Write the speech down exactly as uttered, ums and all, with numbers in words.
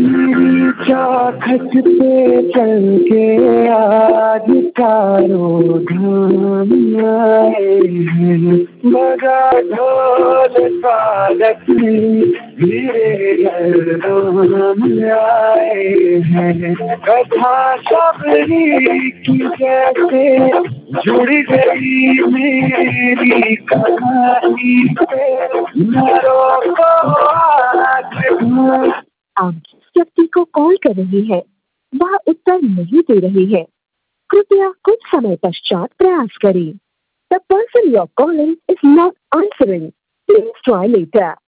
चौखट पे चल के आज चारों धाम आए हैं, बजा ढोल स्वागत में मेरे घरदाम आए हैं। कथा सबरी की जैसे जुड़ गई मेरी कहानी से, मरो को आज आप जिस व्यक्ति को कॉल कर रही है वह उत्तर नहीं दे रही है। कृपया कुछ समय पश्चात प्रयास करें। The person you're calling is not answering. Please try later.